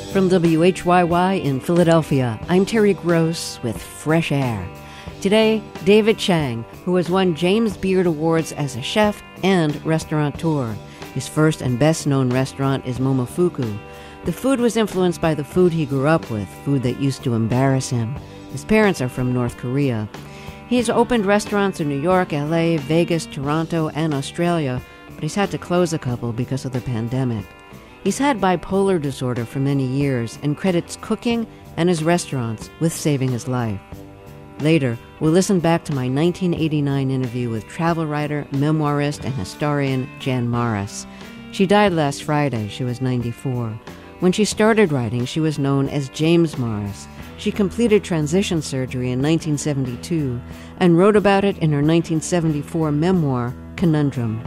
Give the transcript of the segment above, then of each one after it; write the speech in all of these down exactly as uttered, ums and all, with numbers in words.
From W H Y Y in Philadelphia, I'm Terry Gross with Fresh Air. Today, David Chang, who has won James Beard Awards as a chef and restaurateur. His first and best-known restaurant is Momofuku. The food was influenced by the food he grew up with, food that used to embarrass him. His parents are from North Korea. He's opened restaurants in New York, L A, Vegas, Toronto, and Australia, but he's had to close a couple because of the pandemic. He's had bipolar disorder for many years and credits cooking and his restaurants with saving his life. Later, we'll listen back to my nineteen eighty-nine interview with travel writer, memoirist, and historian Jan Morris. She died last Friday. She was ninety-four. When she started writing, she was known as James Morris. She completed transition surgery in nineteen seventy-two and wrote about it in her nineteen seventy-four memoir, Conundrum.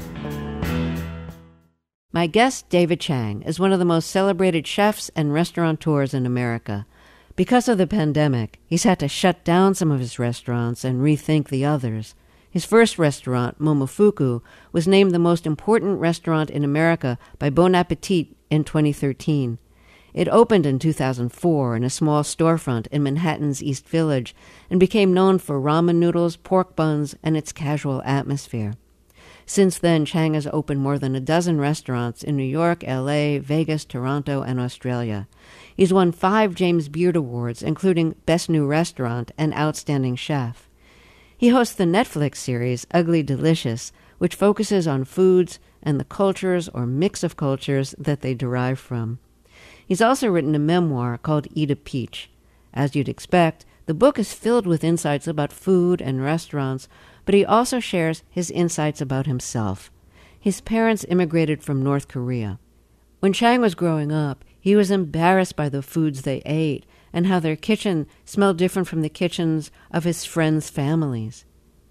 My guest, David Chang, is one of the most celebrated chefs and restaurateurs in America. Because of the pandemic, he's had to shut down some of his restaurants and rethink the others. His first restaurant, Momofuku, was named the most important restaurant in America by Bon Appetit in twenty thirteen. It opened in two thousand four in a small storefront in Manhattan's East Village and became known for ramen noodles, pork buns, and its casual atmosphere. Since then, Chang has opened more than a dozen restaurants in New York, L A, Vegas, Toronto, and Australia. He's won five James Beard Awards, including Best New Restaurant and Outstanding Chef. He hosts the Netflix series Ugly Delicious, which focuses on foods and the cultures or mix of cultures that they derive from. He's also written a memoir called Eat a Peach. As you'd expect, the book is filled with insights about food and restaurants, but he also shares his insights about himself. His parents immigrated from North Korea. When Chang was growing up, he was embarrassed by the foods they ate and how their kitchen smelled different from the kitchens of his friends' families.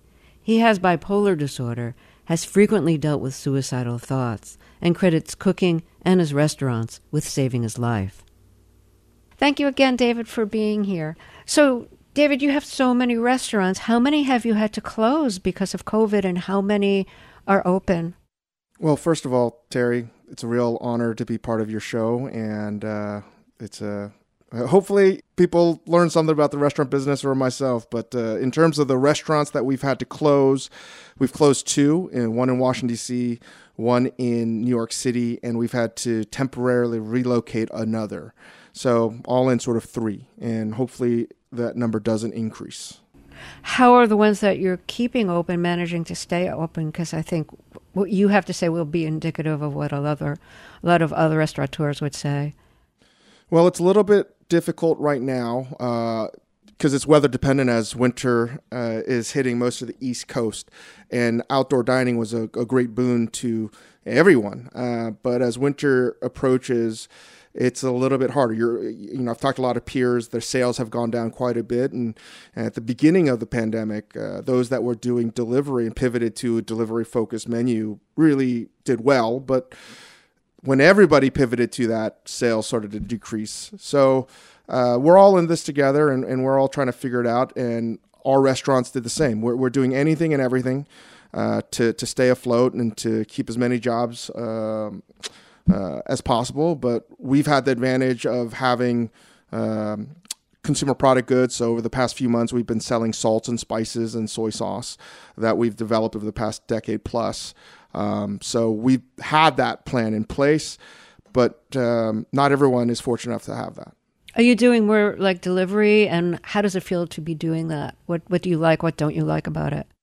He has bipolar disorder, has frequently dealt with suicidal thoughts, and credits cooking and his restaurants with saving his life. Thank you again, David, for being here. So, David, you have so many restaurants. How many have you had to close because of COVID, and how many are open? Well, first of all, Terry, it's a real honor to be part of your show, and uh, it's a uh, hopefully people learn something about the restaurant business or myself. But uh, in terms of the restaurants that we've had to close, we've closed two, and one in Washington, D C, one in New York City, and we've had to temporarily relocate another. So all in sort of three, and hopefully that number doesn't increase. How are the ones that you're keeping open managing to stay open? Because I think what you have to say will be indicative of what a lot, other, a lot of other restaurateurs would say. Well, it's a little bit difficult right now because uh, it's weather dependent as winter uh, is hitting most of the East Coast. And outdoor dining was a, a great boon to everyone. Uh, but as winter approaches, it's a little bit harder. You're, you know, I've talked to a lot of peers. Their sales have gone down quite a bit. And, and at the beginning of the pandemic, uh, those that were doing delivery and pivoted to a delivery-focused menu really did well. But when everybody pivoted to that, sales started to decrease. So uh, we're all in this together, and, and we're all trying to figure it out. And our restaurants did the same. We're, we're doing anything and everything uh, to, to stay afloat and to keep as many jobs um, Uh, as possible, but we've had the advantage of having um, consumer product goods. So over the past few months, we've been selling salts and spices and soy sauce that we've developed over the past decade plus. Um, so we've had that plan in place, but um, not everyone is fortunate enough to have that. Are you doing more like delivery, and how does it feel to be doing that? What What do you like? What don't you like about it?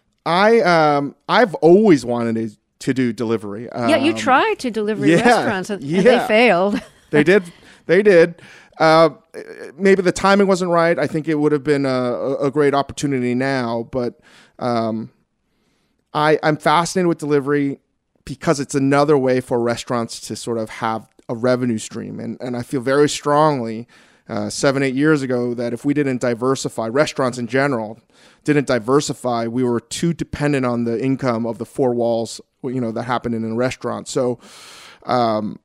I um, I've always wanted to. to do delivery. Um, yeah, you tried to deliver yeah, restaurants and, yeah. and they failed. they did. They did. Uh, maybe the timing wasn't right. I think it would have been a, a great opportunity now, but um, I, I'm fascinated with delivery because it's another way for restaurants to sort of have a revenue stream. And, and I feel very strongly uh, seven, eight years ago that if we didn't diversify, restaurants in general didn't diversify, we were too dependent on the income of the four walls, you know, that happened in a restaurant. So um,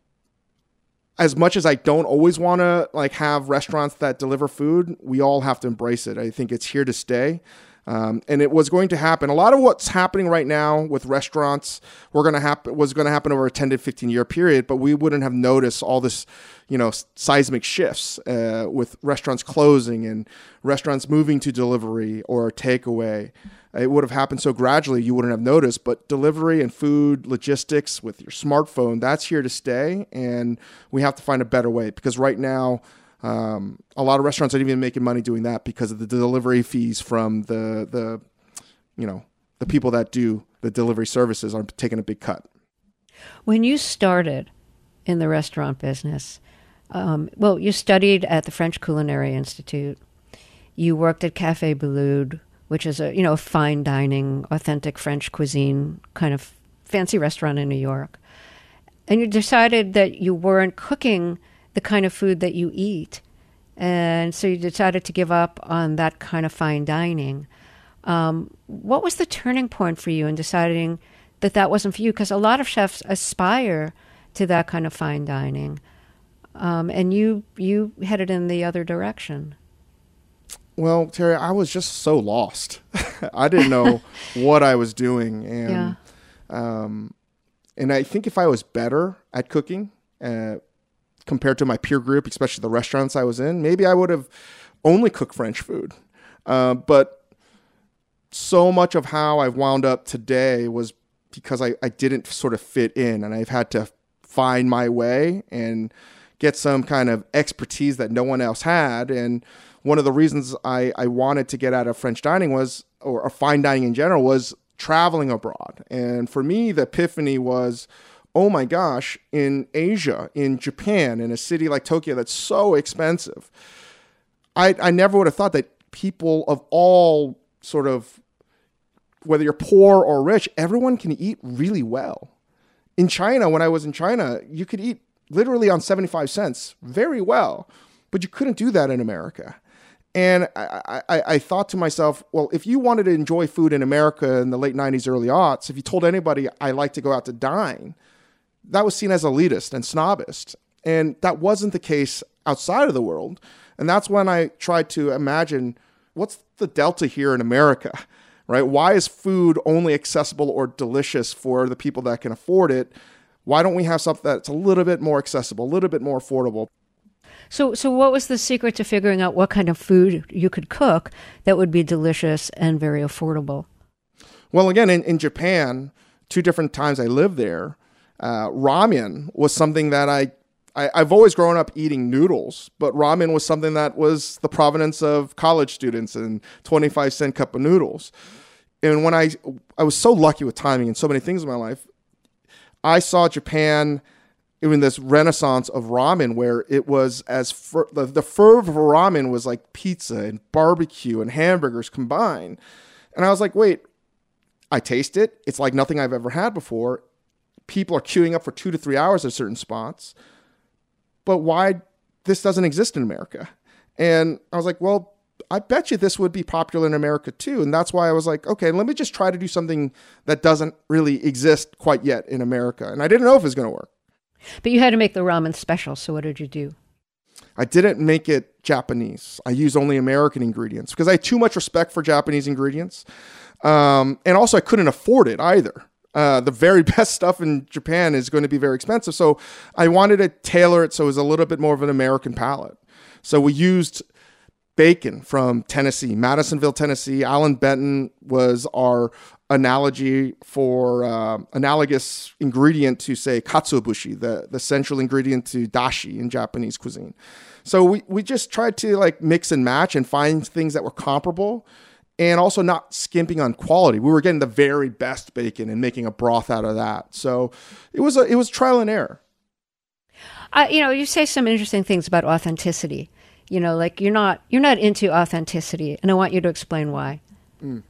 as much as I don't always want to like have restaurants that deliver food, we all have to embrace it. I think it's here to stay. Um, and it was going to happen. A lot of what's happening right now with restaurants were going to happen was going to happen over a ten to fifteen year period, but we wouldn't have noticed all this, you know, seismic shifts uh, with restaurants closing and restaurants moving to delivery or takeaway. It would have happened so gradually you wouldn't have noticed, but delivery and food logistics with your smartphone, that's here to stay. And we have to find a better way, because right now, um, a lot of restaurants aren't even making money doing that because of the delivery fees from the, the, you know, the people that do the delivery services are taking a big cut. When you started in the restaurant business, um, well, you studied at the French Culinary Institute. You worked at Café Boulud, which is a, you know, fine dining, authentic French cuisine kind of fancy restaurant in New York. And you decided that you weren't cooking the kind of food that you eat. And so you decided to give up on that kind of fine dining. Um, what was the turning point for you in deciding that that wasn't for you? Because a lot of chefs aspire to that kind of fine dining. Um, and you you headed in the other direction. Well, Terry, I was just so lost. I didn't know what I was doing. And Yeah. um, and I think if I was better at cooking uh, compared to my peer group, especially the restaurants I was in, maybe I would have only cooked French food. Uh, but so much of how I've wound up today was because I, I didn't sort of fit in, and I've had to find my way and get some kind of expertise that no one else had. And one of the reasons I, I wanted to get out of French dining was, or, or fine dining in general, was traveling abroad. And for me, the epiphany was, oh my gosh, in Asia, in Japan, in a city like Tokyo that's so expensive, I, I never would have thought that people of all sort of, whether you're poor or rich, everyone can eat really well. In China, when I was in China, you could eat literally on seventy-five cents very well, but you couldn't do that in America. And I, I, I thought to myself, well, if you wanted to enjoy food in America in the late nineties, early aughts, if you told anybody I like to go out to dine, that was seen as elitist and snobist. And that wasn't the case outside of the world. And that's when I tried to imagine, what's the delta here in America, right? Why is food only accessible or delicious for the people that can afford it? Why don't we have something that's a little bit more accessible, a little bit more affordable? So so what was the secret to figuring out what kind of food you could cook that would be delicious and very affordable? Well, again, in, in Japan, two different times I lived there, uh, ramen was something that I, I, I've always grown up eating noodles, but ramen was something that was the provenance of college students and twenty-five cent cup of noodles. And when I, I was so lucky with timing and so many things in my life, I saw Japan in this renaissance of ramen where it was as fer- the, the fervor of ramen was like pizza and barbecue and hamburgers combined. And I was like, wait, I taste it. It's like nothing I've ever had before. People are queuing up for two to three hours at certain spots. But why this doesn't exist in America? And I was like, well, I bet you this would be popular in America too. And that's why I was like, okay, let me just try to do something that doesn't really exist quite yet in America. And I didn't know if it was going to work. But you had to make the ramen special, so what did you do? I didn't make it Japanese. I used only American ingredients because I had too much respect for Japanese ingredients. Um, and also I couldn't afford it either. Uh, the very best stuff in Japan is going to be very expensive. So I wanted to tailor it so it was a little bit more of an American palate. So we used bacon from Tennessee, Madisonville, Tennessee. Alan Benton was our analogy for uh, analogous ingredient to, say, katsuobushi, the, the central ingredient to dashi in Japanese cuisine. So we, we just tried to like mix and match and find things that were comparable and also not skimping on quality. We were getting the very best bacon and making a broth out of that. So it was a, it was trial and error. Uh, you know, you say some interesting things about authenticity. You know, like you're not you're not into authenticity, and I want you to explain why. Mm.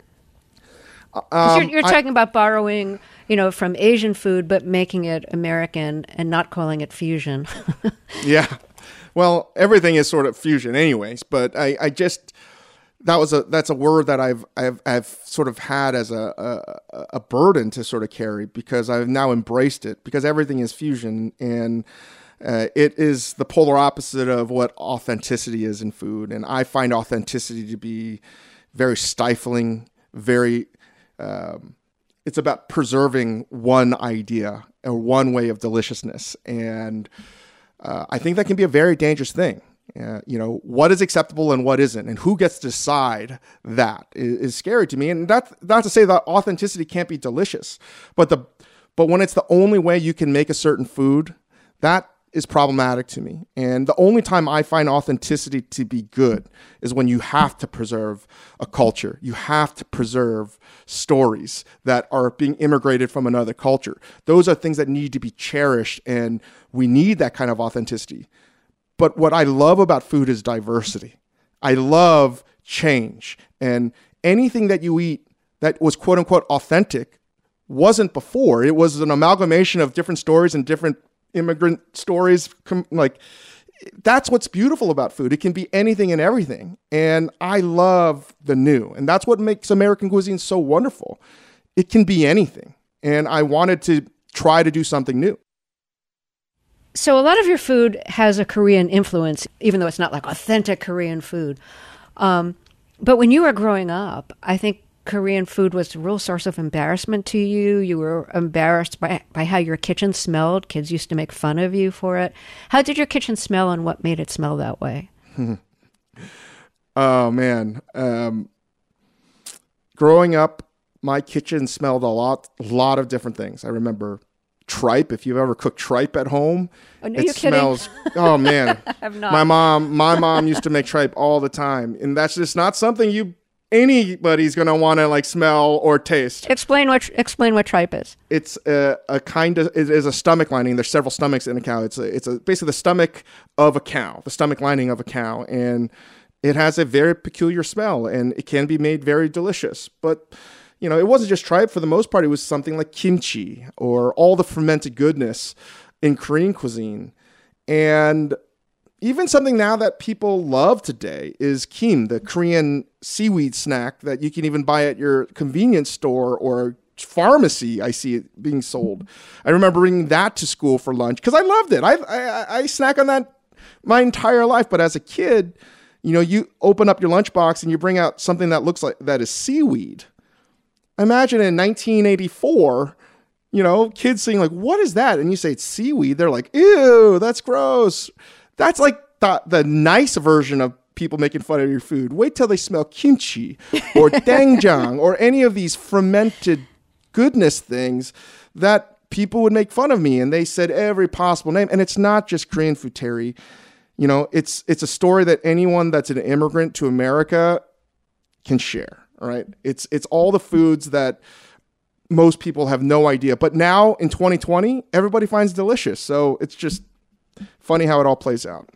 Um, you're, you're talking I, about borrowing, you know, from Asian food, but making it American and not calling it fusion. Yeah, well, everything is sort of fusion, anyways. But I, I just that was a that's a word that I've I've I've sort of had as a, a a burden to sort of carry because I've now embraced it because everything is fusion and. Uh, it is the polar opposite of what authenticity is in food. And I find authenticity to be very stifling, very, um, it's about preserving one idea or one way of deliciousness. And uh, I think that can be a very dangerous thing. Uh, you know, what is acceptable and what isn't, and who gets to decide that is, is scary to me. And that's not to say that authenticity can't be delicious, but the but when it's the only way you can make a certain food, that is problematic to me. And the only time I find authenticity to be good is when you have to preserve a culture. You have to preserve stories that are being immigrated from another culture. Those are things that need to be cherished, and we need that kind of authenticity. But what I love about food is diversity. I love change. And anything that you eat that was quote unquote authentic wasn't before. It was an amalgamation of different stories and different immigrant stories. Like, that's what's beautiful about food. It can be anything and everything. And I love the new. And that's what makes American cuisine so wonderful. It can be anything. And I wanted to try to do something new. So a lot of your food has a Korean influence, even though it's not like authentic Korean food. Um, but when you were growing up, I think Korean food was a real source of embarrassment to you. You were embarrassed by, by how your kitchen smelled. Kids used to make fun of you for it. How did your kitchen smell, and what made it smell that way? Oh, man. Um, growing up, my kitchen smelled a lot, a lot of different things. I remember tripe. If you've ever cooked tripe at home, oh, no, it you're smells. Kidding. Oh man, I have not. My mom, my mom used to make tripe all the time, and that's just not something you anybody's gonna want to like smell or taste. Explain what explain what tripe is. It's a, a kind of it is a stomach lining. There's several stomachs in a cow. It's a, it's a basically the stomach of a cow, the stomach lining of a cow, and it has a very peculiar smell, and it can be made very delicious, but. You know, it wasn't just tripe. For the most part, it was something like kimchi or all the fermented goodness in Korean cuisine. And even something now that people love today is kim, the Korean seaweed snack that you can even buy at your convenience store or pharmacy. I see it being sold. I remember bringing that to school for lunch because I loved it. I, I, I snack on that my entire life. But as a kid, you know, you open up your lunchbox and you bring out something that looks like that is seaweed. Imagine in nineteen eighty-four, you know, kids saying like, what is that? And you say it's seaweed. They're like, ew, that's gross. That's like the, the nice version of people making fun of your food. Wait till they smell kimchi or doenjang or any of these fermented goodness things that people would make fun of me. And they said every possible name. And it's not just Korean food, Terry. You know, it's it's a story that anyone that's an immigrant to America can share. All right. It's it's all the foods that most people have no idea. But now in twenty twenty, everybody finds delicious. So it's just funny how it all plays out.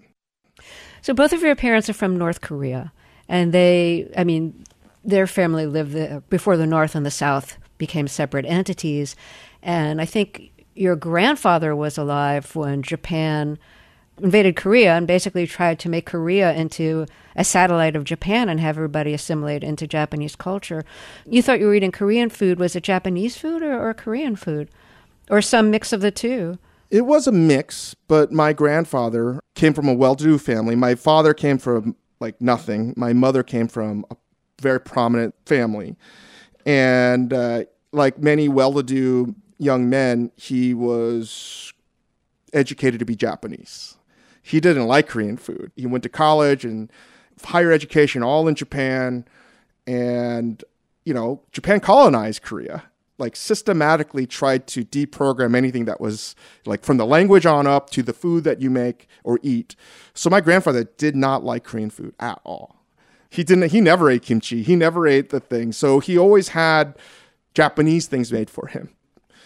So both of your parents are from North Korea. And they, I mean, their family lived there before the North and the South became separate entities. And I think your grandfather was alive when Japan invaded Korea and basically tried to make Korea into a satellite of Japan and have everybody assimilate into Japanese culture. You thought you were eating Korean food. Was it Japanese food or, or Korean food? Or some mix of the two? It was a mix, but my grandfather came from a well-to-do family. My father came from like nothing. My mother came from a very prominent family. And uh, like many well-to-do young men, he was educated to be Japanese. He didn't like Korean food. He went to college and higher education all in Japan. And, you know, Japan colonized Korea, like systematically tried to deprogram anything that was like from the language on up to the food that you make or eat. So my grandfather did not like Korean food at all. He didn't, he never ate kimchi. He never ate the thing. So he always had Japanese things made for him.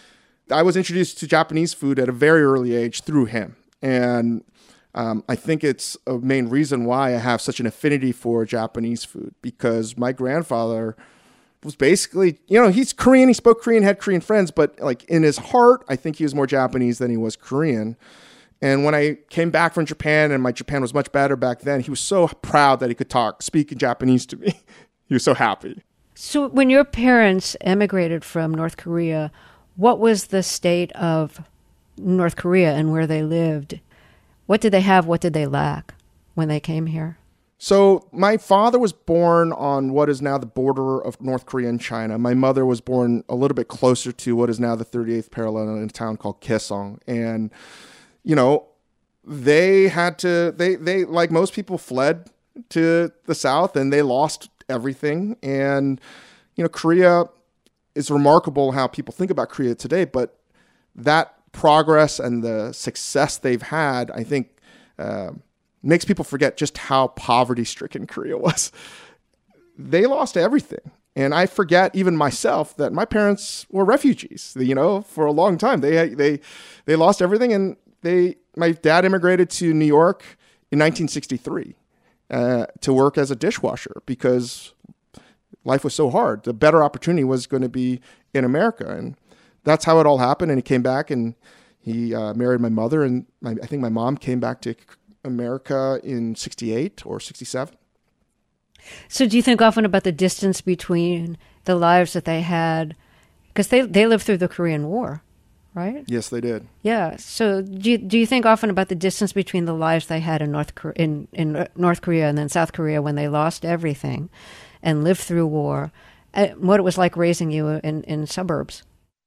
I was introduced to Japanese food at a very early age through him. And Um, I think it's a main reason why I have such an affinity for Japanese food, because my grandfather was basically, you know, he's Korean, he spoke Korean, had Korean friends, but like in his heart, I think he was more Japanese than he was Korean. And when I came back from Japan, and my Japan was much better back then, he was so proud that he could talk, speak in Japanese to me. He was so happy. So when your parents emigrated from North Korea, what was the state of North Korea and where they lived? What did they have? What did they lack when they came here? So my father was born on what is now the border of North Korea and China. My mother was born a little bit closer to what is now the thirty-eighth parallel in a town called Kaesong. And, you know, they had to, they, they, like most people, fled to the South and they lost everything. And, you know, Korea, it's remarkable how people think about Korea today, but that progress and the success they've had, I think, uh, makes people forget just how poverty-stricken Korea was. They lost everything. And I forget, even myself, that my parents were refugees, you know, for a long time. They they they lost everything, and they my dad immigrated to New York in nineteen sixty-three uh, to work as a dishwasher because life was so hard. The better opportunity was going to be in America. And that's how it all happened. And he came back, and he uh, married my mother, and my, I think my mom came back to America in sixty-eight or sixty-seven. So do you think often about the distance between the lives that they had? Because they, they lived through the Korean War, right? Yes, they did. Yeah. So do you, do you think often about the distance between the lives they had in North Korea, in, in North Korea and then South Korea when they lost everything and lived through war, uh, what it was like raising you in, in suburbs?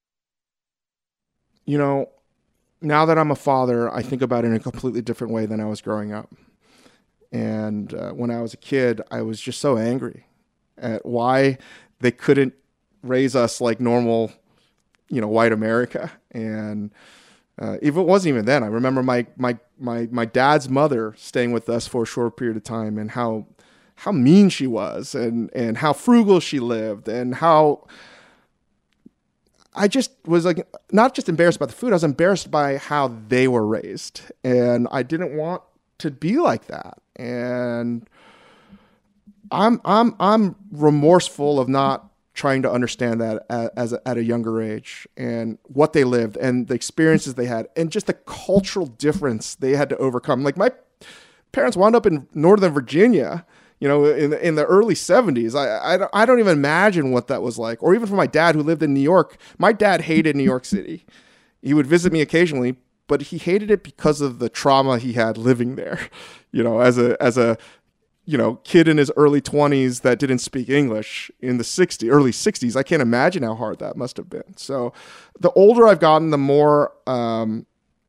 You know, now that I'm a father, I think about it in a completely different way than I was growing up. And uh, when I was a kid, I was just so angry at why they couldn't raise us like normal, you know, white America. And uh, if it wasn't even then, I remember my my my my dad's mother staying with us for a short period of time, and how how mean she was, and and how frugal she lived, and how I just was like, not just embarrassed by the food, I was embarrassed by how they were raised. And I didn't want to be like that. And I'm, I'm, I'm remorseful of not trying to understand that as, as a, at a younger age, and what they lived and the experiences they had and just the cultural difference they had to overcome. Like, my parents wound up in Northern Virginia, you know, in the, in the early seventies. I, I, don't, I don't even imagine what that was like. Or even for my dad, who lived in New York. My dad hated New York City. He would visit me occasionally, but he hated it because of the trauma he had living there, you know, as a, as a, you know, kid in his early twenties that didn't speak English in the sixties, early sixties. I can't imagine how hard that must have been. So the older I've gotten, the more um,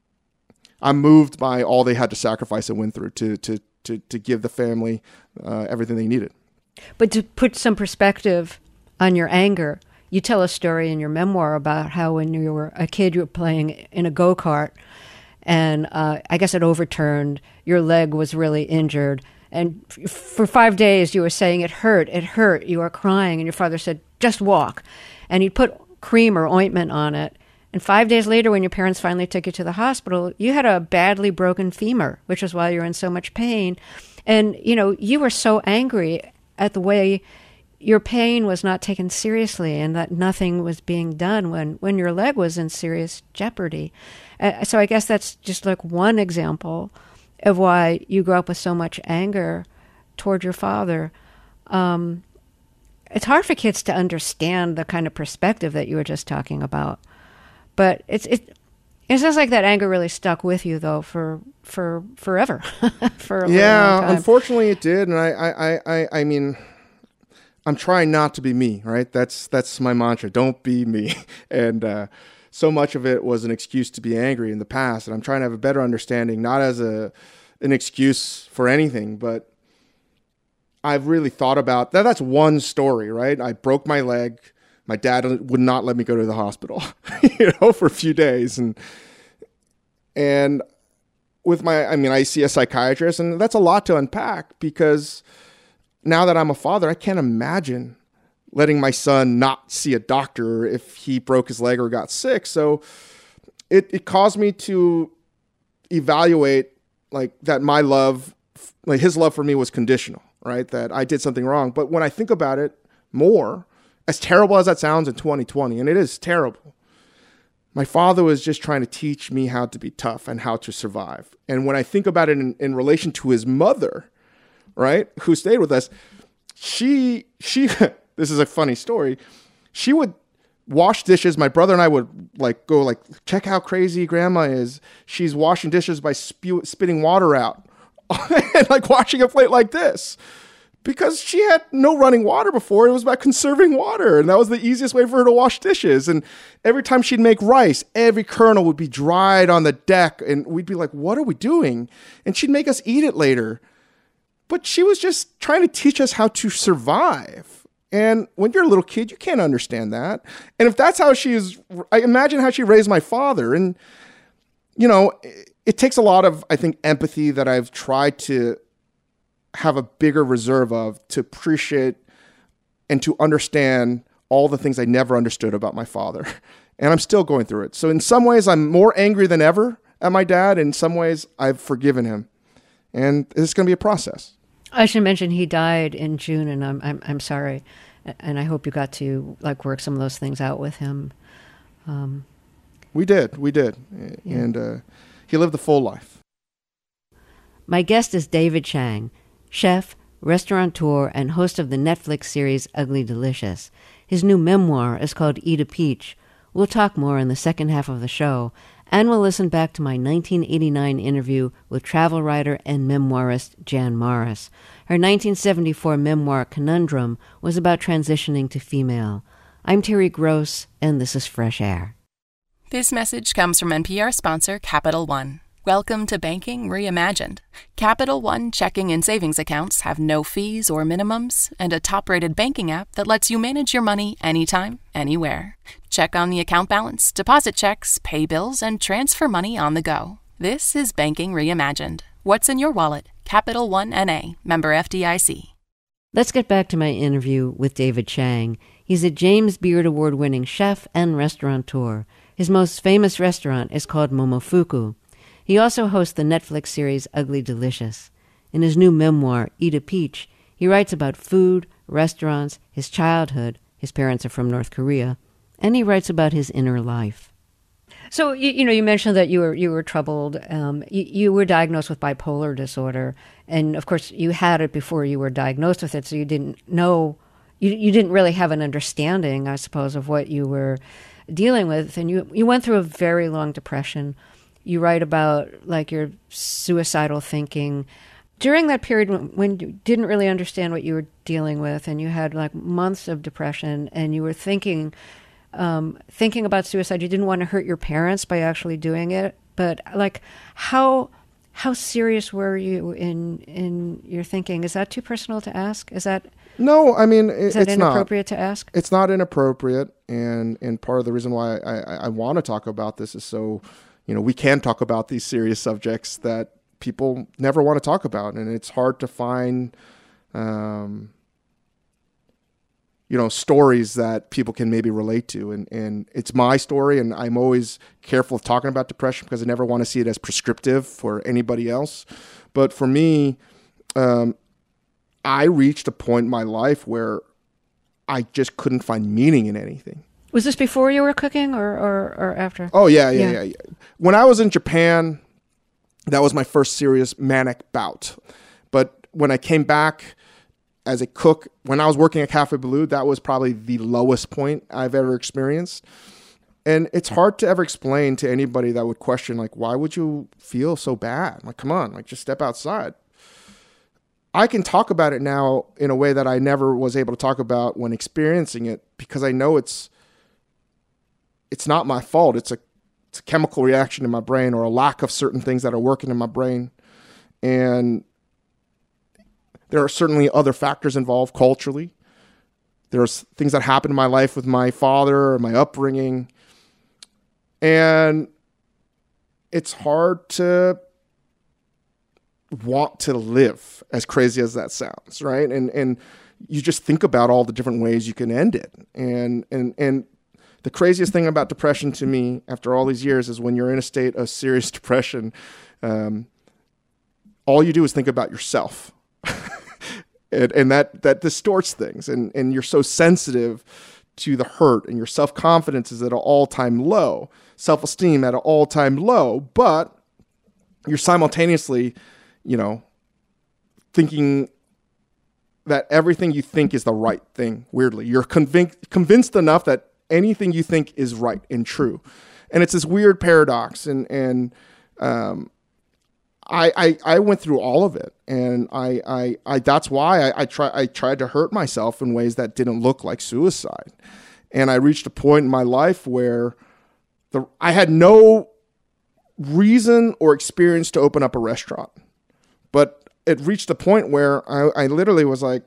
I'm moved by all they had to sacrifice and went through to, to, to, to give the family uh, everything they needed. But to put some perspective on your anger, you tell a story in your memoir about how when you were a kid, you were playing in a go-kart, and uh, I guess it overturned, your leg was really injured, and f- for five days you were saying it hurt, it hurt, you were crying, and your father said, just walk. And he'd put cream or ointment on it. And five days later, when your parents finally took you to the hospital, you had a badly broken femur, which is why you're in so much pain. And, you know, you were so angry at the way your pain was not taken seriously and that nothing was being done when, when your leg was in serious jeopardy. Uh, so I guess that's just like one example of why you grew up with so much anger toward your father. Um, it's hard for kids to understand the kind of perspective that you were just talking about. But it's it it sounds like that anger really stuck with you, though, for for forever. for a yeah, long time. Unfortunately, it did, and I, I, I, I mean, I'm trying not to be me, right? That's that's my mantra. Don't be me. And uh, so much of it was an excuse to be angry in the past, and I'm trying to have a better understanding, not as a an excuse for anything, but I've really thought about that. That's one story, right? I broke my leg. My dad would not let me go to the hospital, you know, for a few days. And, and with my, I mean, I see a psychiatrist, and that's a lot to unpack, because now that I'm a father, I can't imagine letting my son not see a doctor if he broke his leg or got sick. So it, it caused me to evaluate, like, that my love, like his love for me was conditional, right? That I did something wrong. But when I think about it more, as terrible as that sounds in twenty twenty, and it is terrible, my father was just trying to teach me how to be tough and how to survive. And when I think about it in, in relation to his mother, right, who stayed with us, she, she, this is a funny story. She would wash dishes. My brother and I would like go like, check how crazy grandma is. She's washing dishes by spew, spitting water out and like washing a plate like this. Because she had no running water before. It was about conserving water. And that was the easiest way for her to wash dishes. And every time she'd make rice, every kernel would be dried on the deck. And we'd be like, what are we doing? And she'd make us eat it later. But she was just trying to teach us how to survive. And when you're a little kid, you can't understand that. And if that's how she is, I imagine how she raised my father. And, you know, it, it takes a lot of, I think, empathy that I've tried to have a bigger reserve of, to appreciate and to understand all the things I never understood about my father. And I'm still going through it. So in some ways, I'm more angry than ever at my dad. In some ways, I've forgiven him. And it's going to be a process. I should mention he died in June, and I'm I'm I'm sorry, and I hope you got to like work some of those things out with him. Um, we did, we did, yeah. and uh, he lived a full life. My guest is David Chang, chef, restaurateur, and host of the Netflix series Ugly Delicious. His new memoir is called Eat a Peach. We'll talk more in the second half of the show, and we'll listen back to my nineteen eighty-nine interview with travel writer and memoirist Jan Morris. Her nineteen seventy-four memoir, Conundrum, was about transitioning to female. I'm Terry Gross, and this is Fresh Air. This message comes from N P R sponsor Capital One. Welcome to Banking Reimagined. Capital One checking and savings accounts have no fees or minimums, and a top-rated banking app that lets you manage your money anytime, anywhere. Check on the account balance, deposit checks, pay bills, and transfer money on the go. This is Banking Reimagined. What's in your wallet? Capital One N A, member F D I C. Let's get back to my interview with David Chang. He's a James Beard Award-winning chef and restaurateur. His most famous restaurant is called Momofuku. He also hosts the Netflix series Ugly Delicious. In his new memoir, Eat a Peach, he writes about food, restaurants, his childhood — his parents are from North Korea — and he writes about his inner life. So, you, you know, you mentioned that you were you were troubled. Um, you, you were diagnosed with bipolar disorder, and of course, you had it before you were diagnosed with it, so you didn't know, you you didn't really have an understanding, I suppose, of what you were dealing with, and you you went through a very long depression. You write about like your suicidal thinking during that period when, when you didn't really understand what you were dealing with, and you had like months of depression, and you were thinking, um, thinking about suicide. You didn't want to hurt your parents by actually doing it, but like how how serious were you in in your thinking? Is that too personal to ask? Is that no? I mean, it, is that it's inappropriate not. to ask? It's not inappropriate, and and part of the reason why I, I, I want to talk about this is so. You know, we can talk about these serious subjects that people never want to talk about, and it's hard to find, um, you know, stories that people can maybe relate to. And, and it's my story, and I'm always careful of talking about depression because I never want to see it as prescriptive for anybody else. But for me, um, I reached a point in my life where I just couldn't find meaning in anything. Was this before you were cooking or, or, or after? Oh, yeah, yeah, yeah, yeah. When I was in Japan, that was my first serious manic bout. But when I came back as a cook, when I was working at Cafe Boulud, that was probably the lowest point I've ever experienced. And it's hard to ever explain to anybody that would question, like, why would you feel so bad? Like, come on, like, just step outside. I can talk about it now in a way that I never was able to talk about when experiencing it, because I know it's it's not my fault. It's a, it's a chemical reaction in my brain, or a lack of certain things that are working in my brain. And there are certainly other factors involved culturally. There's things that happened in my life with my father or my upbringing. And it's hard to want to live, as crazy as that sounds, right? And and you just think about all the different ways you can end it. And and and the craziest thing about depression to me after all these years is when you're in a state of serious depression, um, all you do is think about yourself. and and that, that distorts things. And, and you're so sensitive to the hurt, and your self-confidence is at an all-time low, self-esteem at an all-time low, but you're simultaneously, you know, thinking that everything you think is the right thing, weirdly. You're convinced convinced enough that anything you think is right and true. And it's this weird paradox. And, and um, I, I, I went through all of it, and I, I, I that's why I, I try I tried to hurt myself in ways that didn't look like suicide. And I reached a point in my life where the I had no reason or experience to open up a restaurant. But it reached a point where I, I literally was like,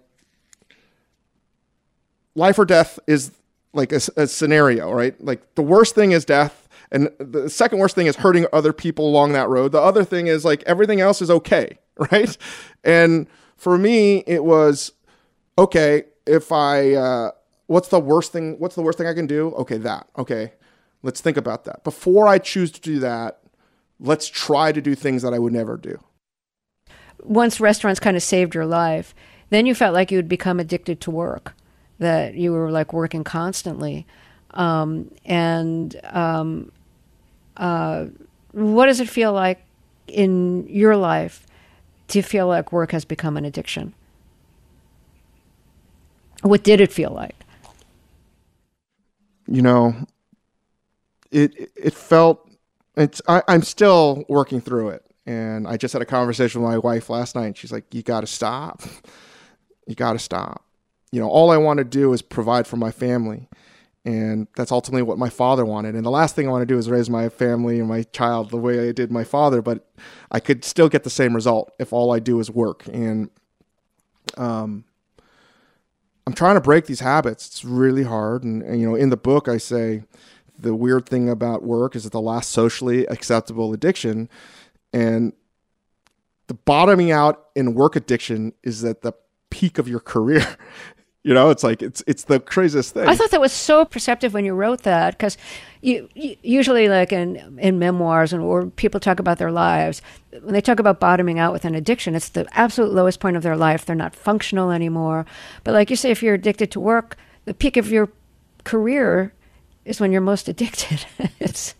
life or death is like a, a scenario, right? Like the worst thing is death. And the second worst thing is hurting other people along that road. The other thing is like everything else is okay, right? And for me, it was, okay, if I, uh, what's the worst thing? What's the worst thing I can do? Okay, that. Okay, let's think about that. Before I choose to do that, let's try to do things that I would never do. Once restaurants kind of saved your life, then you felt like you would become addicted to work, that you were like working constantly. Um, and um, uh, what does it feel like in your life to feel like work has become an addiction? What did it feel like? You know, it it felt, it's I, I'm still working through it. And I just had a conversation with my wife last night. And she's like, you got to stop. You got to stop. You know, all I want to do is provide for my family. And that's ultimately what my father wanted. And the last thing I want to do is raise my family and my child the way I did my father. But I could still get the same result if all I do is work. And um, I'm trying to break these habits. It's really hard. And, and, you know, in the book, I say the weird thing about work is that the last socially acceptable addiction. And the bottoming out in work addiction is at the peak of your career. You know, it's like, it's it's the craziest thing. I thought that was so perceptive when you wrote that, because you, you usually like in, in memoirs and or people talk about their lives, when they talk about bottoming out with an addiction, it's the absolute lowest point of their life. They're not functional anymore. But like you say, if you're addicted to work, the peak of your career is when you're most addicted. it's...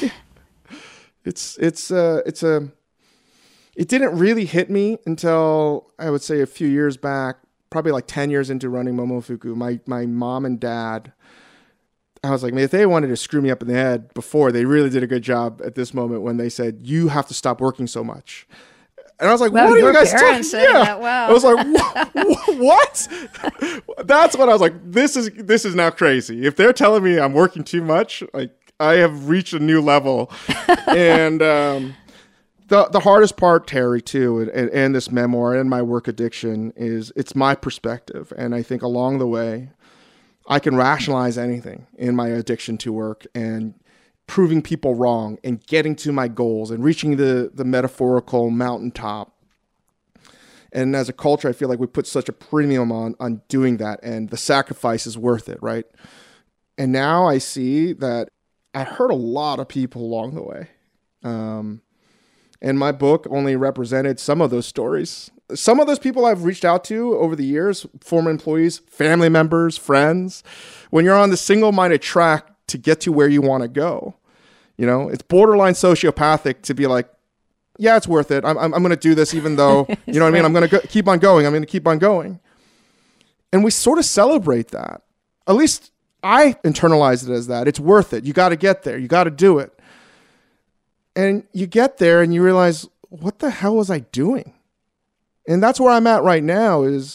It's it's uh it's a it didn't really hit me until I would say a few years back, probably like ten years into running Momofuku. My my mom and dad, I was like, man, if they wanted to screw me up in the head before, they really did a good job at this moment when they said, you have to stop working so much. And I was like, well, what are you guys talking about? Yeah. Wow. I was like, what? That's what I was like, this is this is now crazy. If they're telling me I'm working too much, like I have reached a new level. And um, the the hardest part, Terry, too, and, and, and this memoir and my work addiction is it's my perspective. And I think along the way, I can rationalize anything in my addiction to work and proving people wrong and getting to my goals and reaching the, the metaphorical mountaintop. And as a culture, I feel like we put such a premium on, on doing that, and the sacrifice is worth it, right? And now I see that I hurt a lot of people along the way. Um, and my book only represented some of those stories. Some of those people I've reached out to over the years, former employees, family members, friends, when you're on the single-minded track to get to where you want to go, you know, it's borderline sociopathic to be like, yeah, it's worth it. I'm, I'm, I'm going to do this even though, you know what I mean? I'm going to go- keep on going. I'm going to keep on going. And we sort of celebrate that. At least I internalized it as that. It's worth it. You got to get there. You got to do it. And you get there and you realize, what the hell was I doing? And that's where I'm at right now is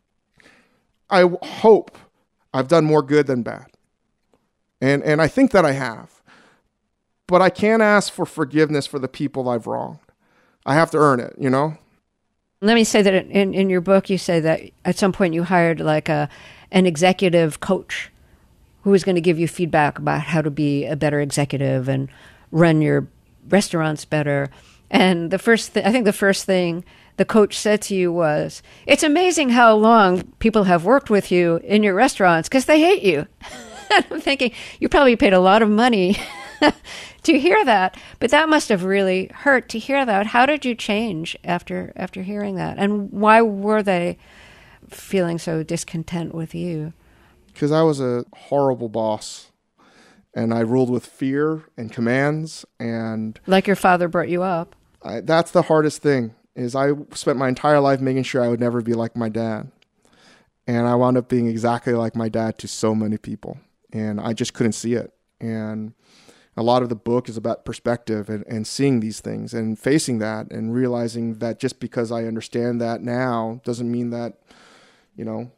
I hope I've done more good than bad. And and I think that I have. But I can't ask for forgiveness for the people I've wronged. I have to earn it, you know? Let me say that in, in your book, you say that at some point you hired like a an executive coach who was going to give you feedback about how to be a better executive and run your restaurants better. And the first th- I think the first thing the coach said to you was, it's amazing how long people have worked with you in your restaurants because they hate you. And I'm thinking, you probably paid a lot of money to hear that, but that must have really hurt to hear that. How did you change after after hearing that? And why were they feeling so discontent with you? Because I was a horrible boss, and I ruled with fear and commands. And like your father brought you up. I, that's the hardest thing, is I spent my entire life making sure I would never be like my dad. And I wound up being exactly like my dad to so many people. And I just couldn't see it. And A lot of the book is about perspective and, and seeing these things and facing that and realizing that just because I understand that now doesn't mean that, you know,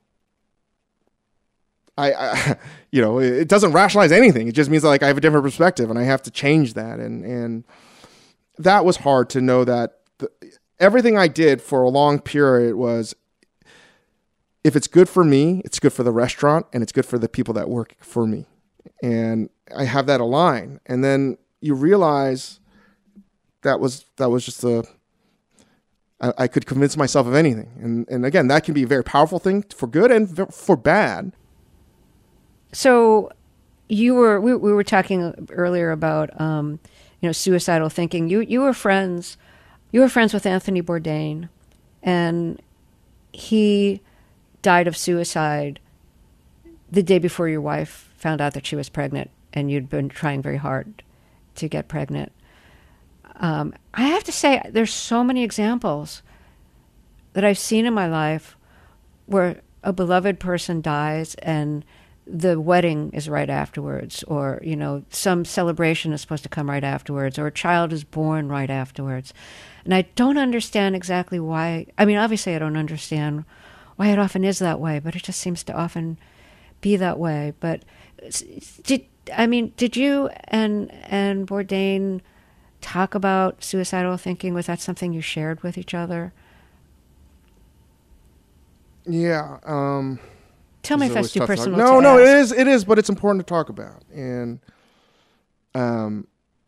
I, I you know, it doesn't rationalize anything. It just means like I have a different perspective and I have to change that. And, and that was hard to know that the, everything I did for a long period was, if it's good for me, it's good for the restaurant and it's good for the people that work for me. And I have that aligned. And then you realize that was, that was just a, I, I could convince myself of anything. And, and again, that can be a very powerful thing for good and for bad. So you were, we, we were talking earlier about, um, you know, suicidal thinking. You, you were friends, you were friends with Anthony Bourdain, and he died of suicide the day before your wife found out that she was pregnant, and you'd been trying very hard to get pregnant. Um, I have to say, there's so many examples that I've seen in my life where a beloved person dies and the wedding is right afterwards, or, you know, some celebration is supposed to come right afterwards, or a child is born right afterwards. And I don't understand exactly why. I mean, obviously I don't understand why it often is that way, but it just seems to often be that way. But did, I mean, did you and, and Bourdain talk about suicidal thinking? Was that something you shared with each other? Yeah. Um, Tell me if that's too personal. No, to no, ask. it is, it is, but it's important to talk about. And, um,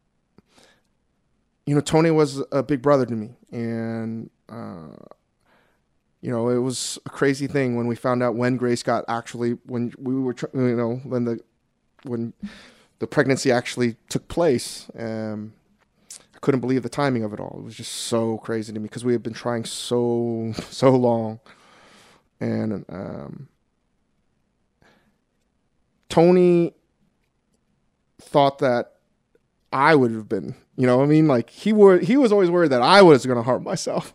you know, Tony was a big brother to me, and, uh, you know, it was a crazy thing when we found out when Grace got actually, when we were, you know, when the, when the pregnancy actually took place. Um, I couldn't believe the timing of it all. It was just so crazy to me because we had been trying so, so long. And, um, Tony thought that I would have been, you know what I mean? Like he were, he was always worried that I was going to harm myself.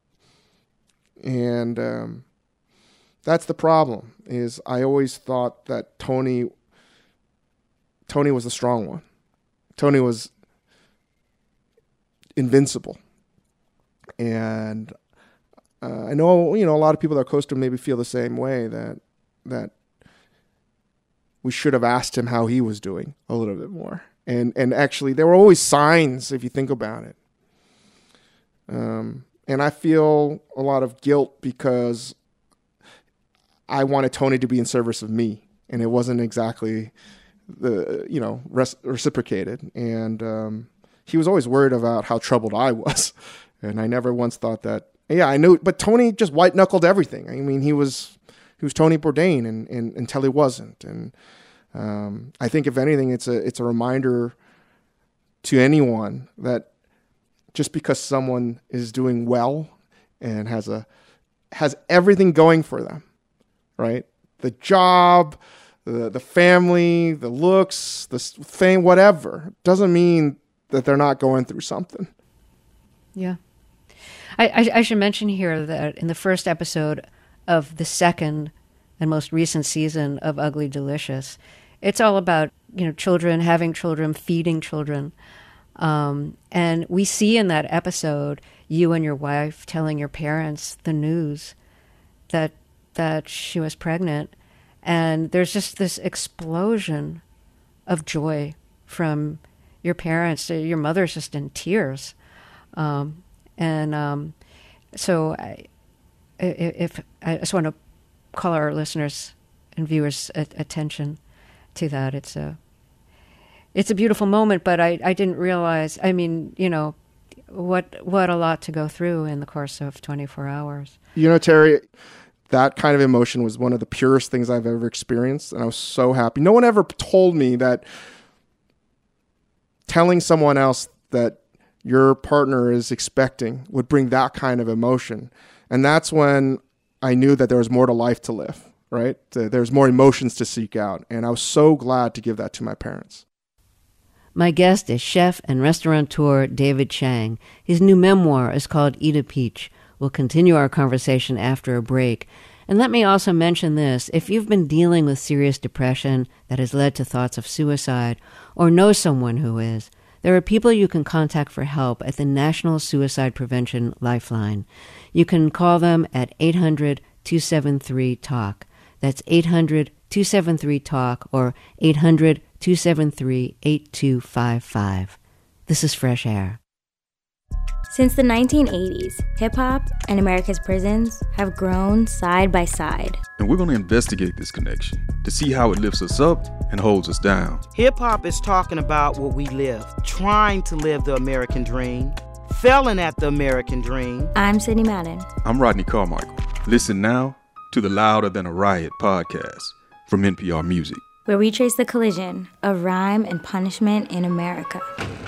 And um, that's the problem, is I always thought that Tony, Tony was the strong one. Tony was invincible. And uh, I know, you know, a lot of people that are close to him maybe feel the same way, that, that we should have asked him how he was doing a little bit more. And, and actually there were always signs if you think about it. Um, And I feel a lot of guilt because I wanted Tony to be in service of me, and it wasn't exactly the, you know, res- reciprocated. And um, he was always worried about how troubled I was. And I never once thought that, yeah, I knew, but Tony just white knuckled everything. I mean, he was, he was Tony Bourdain and, and until he wasn't. And um, I think if anything, it's a, it's a reminder to anyone that just because someone is doing well and has a has everything going for them, right? The job, the the family, the looks, the fame, whatever, doesn't mean that they're not going through something. Yeah. I, I, I should mention here that in the first episode of the second and most recent season of Ugly Delicious, it's all about, you know, children, having children, feeding children. Um, and we see in that episode you and your wife telling your parents the news that that she was pregnant, and there's just this explosion of joy from your parents. Your mother's just in tears, um, and um, so I, if I just want to call our listeners and viewers' attention to that. It's a It's a beautiful moment, but I, I didn't realize, I mean, you know, what what a lot to go through in the course of twenty-four hours. You know, Terry, that kind of emotion was one of the purest things I've ever experienced, and I was so happy. No one ever told me that telling someone else that your partner is expecting would bring that kind of emotion. And that's when I knew that there was more to life to live, right? There's more emotions to seek out, and I was so glad to give that to my parents. My guest is chef and restaurateur David Chang. His new memoir is called Eat a Peach. We'll continue our conversation after a break. And let me also mention this. If you've been dealing with serious depression that has led to thoughts of suicide, or know someone who is, there are people you can contact for help at the National Suicide Prevention Lifeline. You can call them at eight hundred, two seven three, talk. That's eight hundred, two seven three, talk or eight hundred, two seven three, eight two five five. This is Fresh Air. Since the nineteen eighties, hip-hop and America's prisons have grown side by side. And we're going to investigate this connection to see how it lifts us up and holds us down. Hip-hop is talking about what we live, trying to live the American dream, failing at the American dream. I'm Sydney Madden. I'm Rodney Carmichael. Listen now to the Louder Than a Riot podcast from N P R Music, where we trace the collision of rhyme and punishment in America.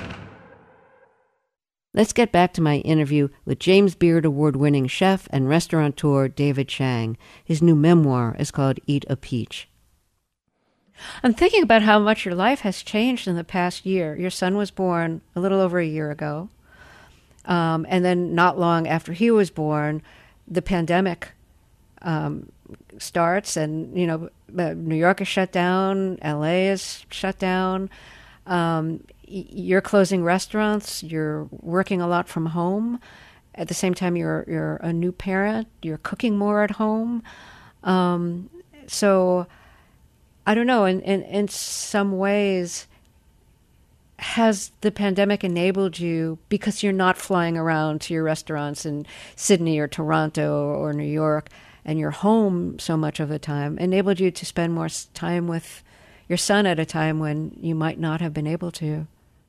Let's get back to my interview with James Beard Award-winning chef and restaurateur David Chang. His new memoir is called Eat a Peach. I'm thinking about how much your life has changed in the past year. Your son was born a little over a year ago. Um, and then not long after he was born, the pandemic um, starts and, you know, New York is shut down, L A is shut down. Um, you're closing restaurants, you're working a lot from home. At the same time, you're you're a new parent, you're cooking more at home. Um, so, I don't know, in, in, in some ways, has the pandemic enabled you, because you're not flying around to your restaurants in Sydney or Toronto or New York, and you're home so much of the time, enabled you to spend more time with your son at a time when you might not have been able to?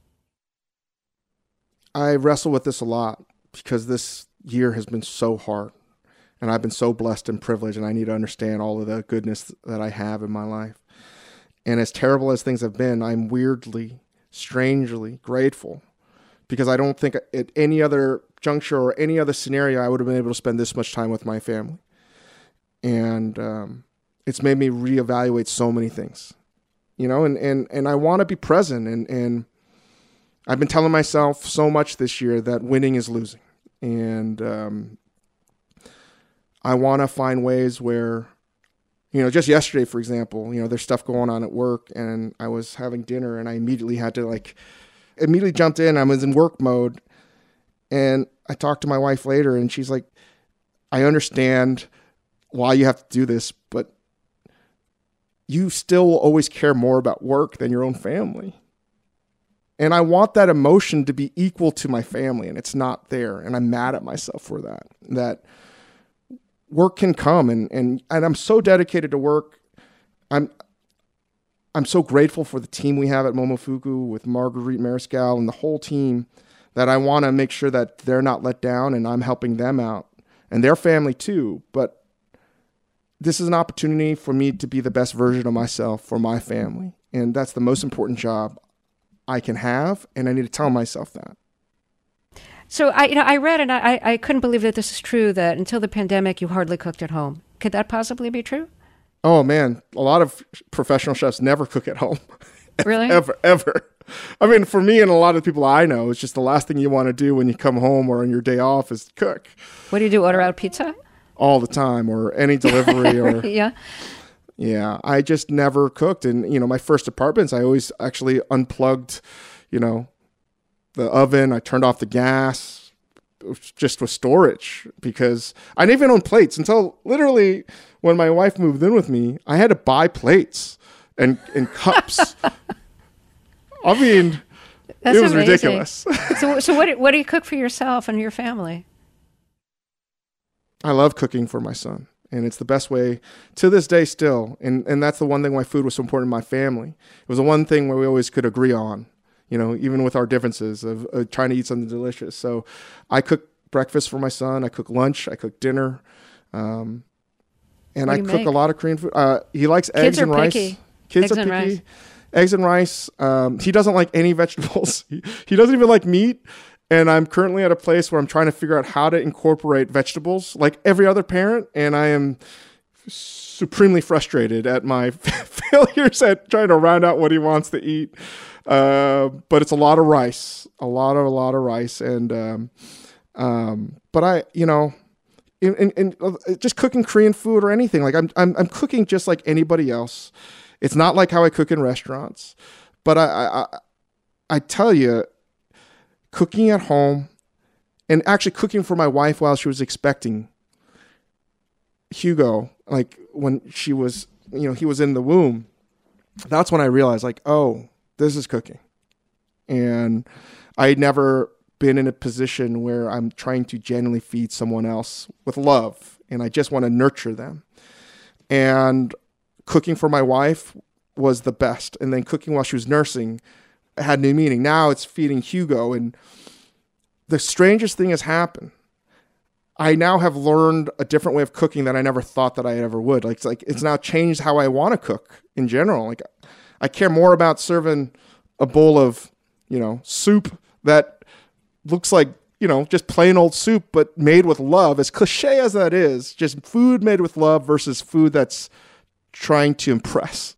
I wrestle with this a lot because this year has been so hard, and I've been so blessed and privileged, and I need to understand all of the goodness that I have in my life. And as terrible as things have been, I'm weirdly, strangely grateful, because I don't think at any other juncture or any other scenario I would have been able to spend this much time with my family. And um, it's made me reevaluate so many things, you know, and, and, and I want to be present. And, and I've been telling myself so much this year that winning is losing. And um, I want to find ways where, you know, just yesterday, for example, you know, there's stuff going on at work, and I was having dinner and I immediately had to like, immediately jumped in. I was in work mode, and I talked to my wife later, and she's like, I understand why you have to do this, but you still will always care more about work than your own family. And I want that emotion to be equal to my family, and it's not there. And I'm mad at myself for that, that work can come, and, and, and I'm so dedicated to work. I'm, I'm so grateful for the team we have at Momofuku with Marguerite Mariscal and the whole team, that I want to make sure that they're not let down, and I'm helping them out and their family too. But this is an opportunity for me to be the best version of myself for my family. And that's the most important job I can have. And I need to tell myself that. So I, you know, I read, and I, I couldn't believe that this is true, that until the pandemic, you hardly cooked at home. Could that possibly be true? Oh man, a lot of professional chefs never cook at home. Really? ever, ever. I mean, for me and a lot of people I know, it's just the last thing you want to do when you come home or on your day off is cook. What do you do? Order out pizza? All the time, or any delivery, or yeah, yeah. I just never cooked, and you know, my first apartments, I always actually unplugged, you know, the oven. I turned off the gas, just with storage, because I didn't even own plates until literally when my wife moved in with me. I had to buy plates and and cups. I mean, That's it was amazing. ridiculous. so, so what? What do you cook for yourself and your family? I love cooking for my son, and it's the best way to this day still. And and that's the one thing why food was so important to my family. It was the one thing where we always could agree on, you know, even with our differences of uh, trying to eat something delicious. So I cook breakfast for my son. I cook lunch. I cook dinner. Um, and I cook make? a lot of Korean food. Uh, he likes Kids eggs and rice. Picky. Kids eggs are picky. And rice. Eggs and rice. Um, he doesn't like any vegetables. he, he doesn't even like meat. And I'm currently at a place where I'm trying to figure out how to incorporate vegetables like every other parent. And I am supremely frustrated at my failures at trying to round out what he wants to eat. Uh, but it's a lot of rice, a lot of, a lot of rice. And, um, um, but I, you know, in, in, in uh, just cooking Korean food or anything. Like I'm, I'm, I'm cooking just like anybody else. It's not like how I cook in restaurants, but I, I, I tell you, cooking at home and actually cooking for my wife while she was expecting Hugo, like when she was, you know, he was in the womb, that's when I realized like, oh, this is cooking. And I had never been in a position where I'm trying to genuinely feed someone else with love, and I just want to nurture them. And cooking for my wife was the best. And then cooking while she was nursing had new meaning. Now it's feeding Hugo. And the strangest thing has happened. I now have learned a different way of cooking that I never thought that I ever would. Like, it's like, it's now changed how I want to cook in general. Like, I care more about serving a bowl of, you know, soup that looks like, you know, just plain old soup, but made with love. As cliche as that is, just food made with love versus food that's trying to impress.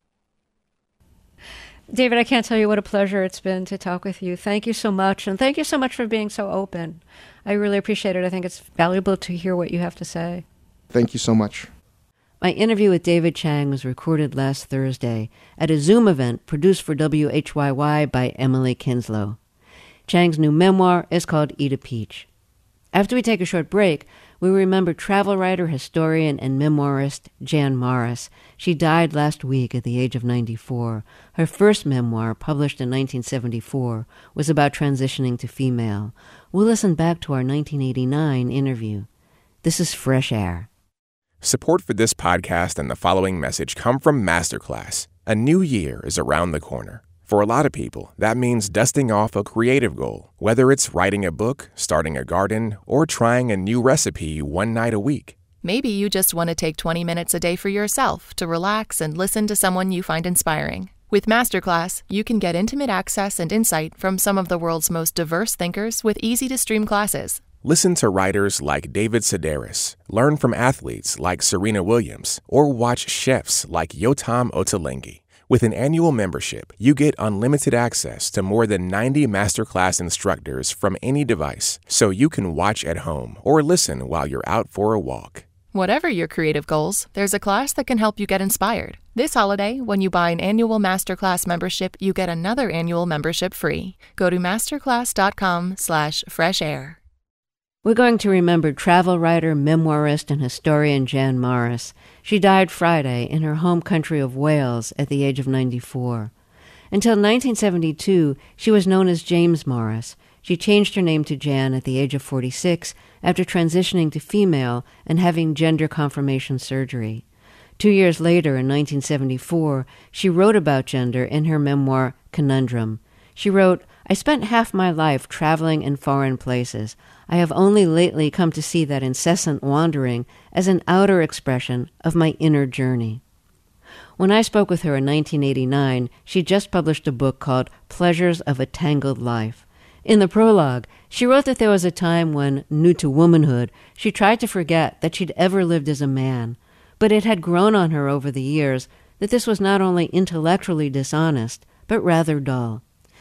David, I can't tell you what a pleasure it's been to talk with you. Thank you so much. And thank you so much for being so open. I really appreciate it. I think it's valuable to hear what you have to say. Thank you so much. My interview with David Chang was recorded last Thursday at a Zoom event produced for W H Y Y by Emily Kinslow. Chang's new memoir is called Eat a Peach. After we take a short break, we remember travel writer, historian, and memoirist Jan Morris. She died last week at the age of ninety-four. Her first memoir, published in nineteen seventy-four, was about transitioning to female. We'll listen back to our nineteen eighty-nine interview. This is Fresh Air. Support for this podcast and the following message come from Masterclass. A new year is around the corner. For a lot of people, that means dusting off a creative goal, whether it's writing a book, starting a garden, or trying a new recipe one night a week. Maybe you just want to take twenty minutes a day for yourself to relax and listen to someone you find inspiring. With Masterclass, you can get intimate access and insight from some of the world's most diverse thinkers with easy-to-stream classes. Listen to writers like David Sedaris, learn from athletes like Serena Williams, or watch chefs like Yotam Ottolenghi. With an annual membership, you get unlimited access to more than ninety Masterclass instructors from any device, so you can watch at home or listen while you're out for a walk. Whatever your creative goals, there's a class that can help you get inspired. This holiday, when you buy an annual Masterclass membership, you get another annual membership free. Go to masterclass.com slash fresh air. We're going to remember travel writer, memoirist, and historian Jan Morris. She died Friday in her home country of Wales at the age of ninety-four. Until nineteen seventy-two, she was known as James Morris. She changed her name to Jan at the age of forty-six after transitioning to female and having gender confirmation surgery. Two years later, in nineteen seventy-four, she wrote about gender in her memoir, Conundrum. She wrote, "I spent half my life traveling in foreign places. I have only lately come to see that incessant wandering as an outer expression of my inner journey." When I spoke with her in nineteen eighty-nine, she just published a book called Pleasures of a Tangled Life. In the prologue, she wrote that there was a time when, new to womanhood, she tried to forget that she'd ever lived as a man, but it had grown on her over the years that this was not only intellectually dishonest, but rather dull.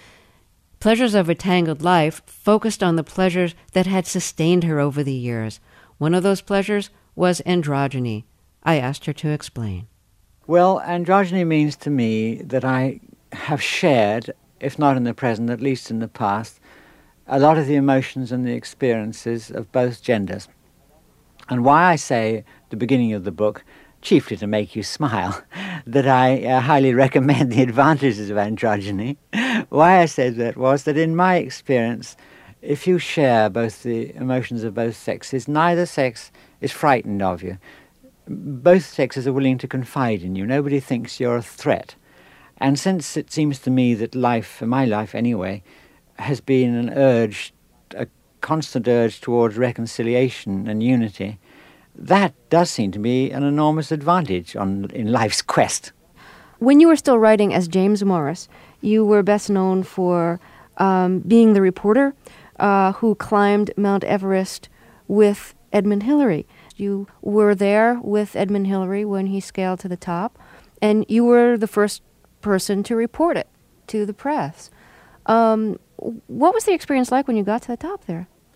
Pleasures of a Tangled Life focused on the pleasures that had sustained her over the years. One of those pleasures was androgyny. I asked her to explain. Well, androgyny means to me that I have shared, if not in the present, at least in the past, a lot of the emotions and the experiences of both genders. And why I say at the beginning of the book, chiefly to make you smile, that I uh, highly recommend the advantages of androgyny. Why I said that was that in my experience, if you share both the emotions of both sexes, neither sex is frightened of you. Both sexes are willing to confide in you. Nobody thinks you're a threat. And since it seems to me that life, my life anyway, has been an urge, a constant urge towards reconciliation and unity, that does seem to be an enormous advantage on in life's quest. When you were still writing as James Morris, you were best known for um, being the reporter uh, who climbed Mount Everest with Edmund Hillary. You were there with Edmund Hillary when he scaled to the top, and you were the first person to report it to the press. Um, what was the experience like when you got to the top there?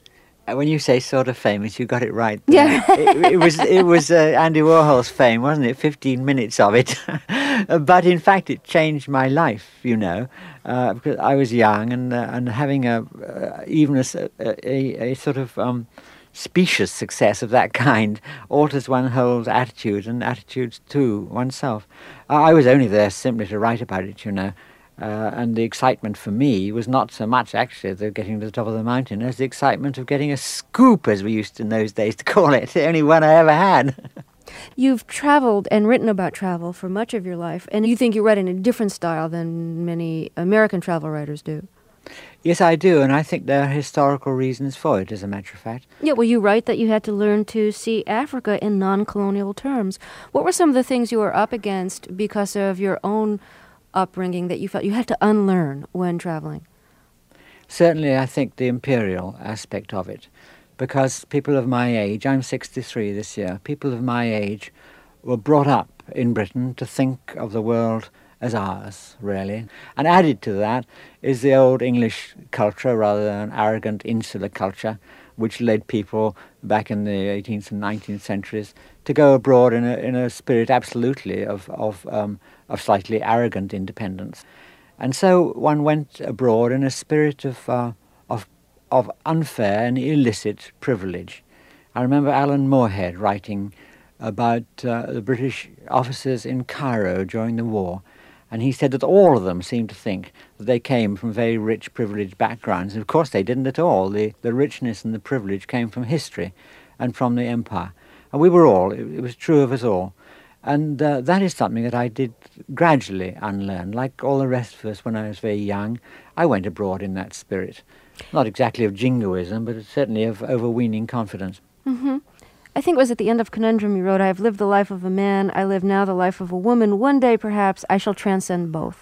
When you say sort of famous, you got it right. Yeah. it, it was it was uh, Andy Warhol's fame, wasn't it? Fifteen minutes of it, but in fact, it changed my life. You know, uh, because I was young and uh, and having a uh, even a, a, a sort of um, specious success of that kind alters one's whole attitude and attitudes to oneself. I was only there simply to write about it, you know. Uh, and the excitement for me was not so much actually the getting to the top of the mountain as the excitement of getting a scoop, as we used in those days to call it, the only one I ever had. You've traveled and written about travel for much of your life, and you think you write in a different style than many American travel writers do. Yes, I do, and I think there are historical reasons for it, as a matter of fact. Yeah, well, you write that you had to learn to see Africa in non-colonial terms. What were some of the things you were up against because of your own upbringing that you felt you had to unlearn when traveling? Certainly, I think the imperial aspect of it, because people of my age, I'm sixty-three this year, people of my age were brought up in Britain to think of the world as ours, really. And added to that is the old English culture, rather than arrogant insular culture, which led people back in the eighteenth and nineteenth centuries to go abroad in a, in a spirit absolutely of, of, um, of slightly arrogant independence. And so one went abroad in a spirit of, uh, of, of unfair and illicit privilege. I remember Alan Moorhead writing about uh, the British officers in Cairo during the war, and he said that all of them seemed to think that they came from very rich, privileged backgrounds. And of course they didn't at all. The, the richness and the privilege came from history and from the empire. And we were all, it, it was true of us all. And uh, that is something that I did gradually unlearn. Like all the rest of us when I was very young, I went abroad in that spirit. Not exactly of jingoism, but certainly of overweening confidence. Mm-hmm. I think it was at the end of Conundrum you wrote, I have lived the life of a man, I live now the life of a woman. One day, perhaps, I shall transcend both.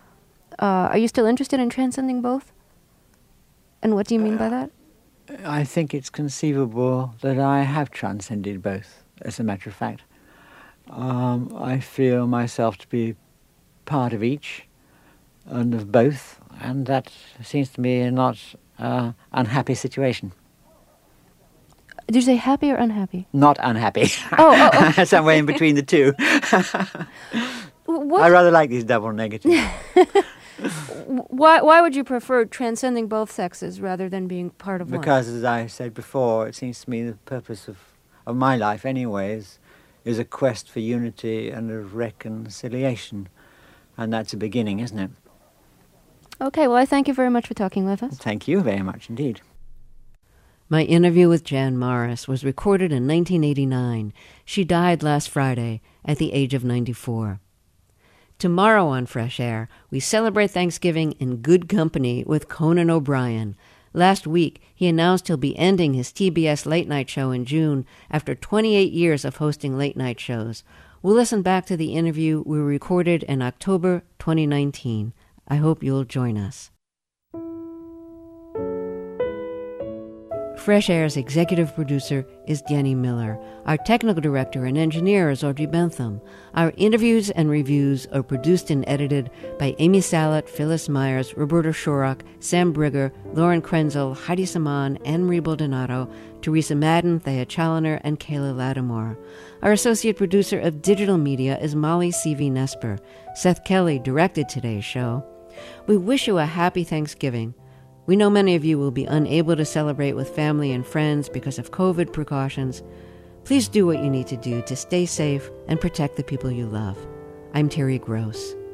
Uh, are you still interested in transcending both? And what do you mean by that? I think it's conceivable that I have transcended both, as a matter of fact. Um, I feel myself to be part of each and of both, and that seems to me a not uh, unhappy situation. Did you say happy or unhappy? Not unhappy. Oh, oh, oh. Somewhere in between the two. What? I rather like these double negatives. Why, why would you prefer transcending both sexes rather than being part of one? Because, as I said before, it seems to me the purpose of, of my life anyway is, is a quest for unity and of reconciliation. And that's a beginning, isn't it? Okay, well, I thank you very much for talking with us. Thank you very much indeed. My interview with Jan Morris was recorded in nineteen eighty-nine. She died last Friday at the age of ninety-four. Tomorrow on Fresh Air, we celebrate Thanksgiving in good company with Conan O'Brien. Last week, he announced he'll be ending his T B S late-night show in June after twenty-eight years of hosting late-night shows. We'll listen back to the interview we recorded in October twenty nineteen. I hope you'll join us. Fresh Air's executive producer is Danny Miller. Our technical director and engineer is Audrey Bentham. Our interviews and reviews are produced and edited by Amy Salat, Phyllis Myers, Roberta Shorrock, Sam Brigger, Lauren Krenzel, Heidi Saman, Anne-Marie Baldonado, Teresa Madden, Thea Challoner, and Kayla Lattimore. Our associate producer of digital media is Molly C V Nesper. Seth Kelly directed today's show. We wish you a happy Thanksgiving. We know many of you will be unable to celebrate with family and friends because of COVID precautions. Please do what you need to do to stay safe and protect the people you love. I'm Terry Gross.